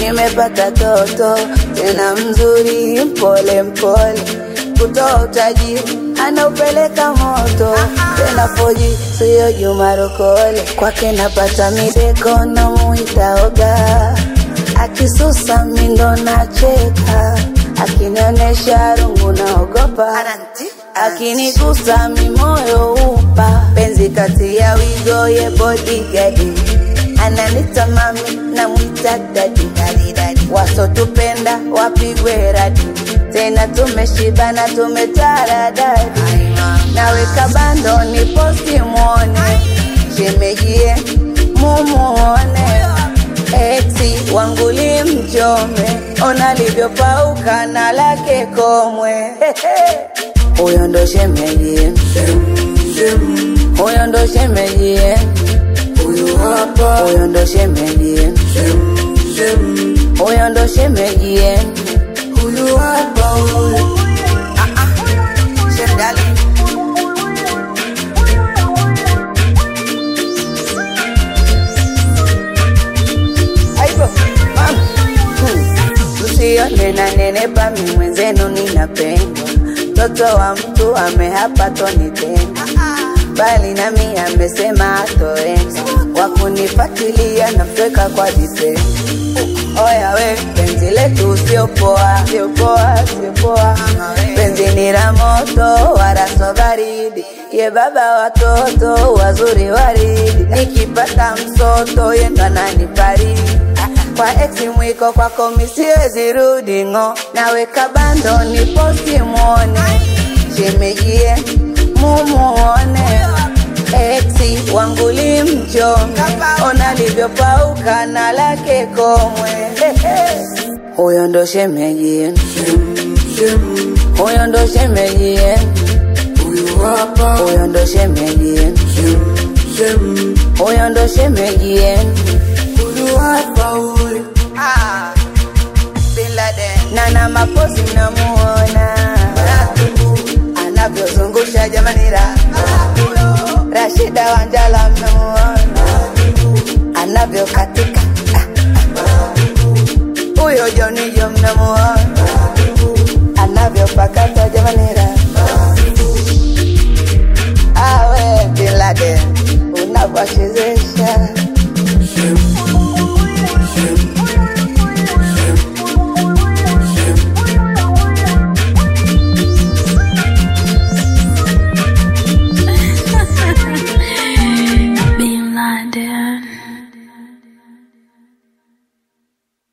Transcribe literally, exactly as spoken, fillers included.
nimepata toto tena mzuri, mpole mpole, kutoa utajiri anaupeleka moto, tena foji siyo Juma Lokole. Kwake napata mideko na muita oga, akisusa mindo na cheka, akinionesha rungu na ogopa, akinigusa mimoyo upa, penzi kati ya wigo ye bodyguard, ananita mami na mwita daddy, waso tupenda wapigwe radi, tena tumeshibana tumetaradadi, naweka bando ni posti muone, shemejie mumuone, exi wangu limchome, ona livyo pauka na lake komwe. Huyo ndo shemejie, huyo ndo shemejie, huyo ndo shemejie, huyo ndo shemejie, huyu hapa huyu. Ah ah, Shemdali. Aibo, mama. Usione na nene pa mi mwenzenu ninapendwa, toto wa mtu amehapa tonitenda, bali nami amesema atoenda, wakunifatilia na mtweka kwa dipenda. Oya we, penzi letu sio poa, sio poa, sio poa, penzi ni la moto, wala so baridi, ye baba watoto, wazuri waridi, nikipata msoto, yendo ananifaridi, kwa exi mwiko kwa komisiwezi rudi ngo, naweka bando ni posti muone, shemejie mumuone, exi wangu limchome, ona livyo pauka na lake komwe. Huyo ndo shemejie, huyo ndo shemejie, huyo ndo shemejie, huyo ndo shemejie, huyu hapa huyu. Ah, Bin Laden. Nana mapozi mnamuona, anavyozungusha jamani ra, Rashida Wanjala mnamuona, anavyo katika, huyo Johnny Jo mnamuona, anavyo pakata jamani ra. Awe Bin Laden, unavyochezesha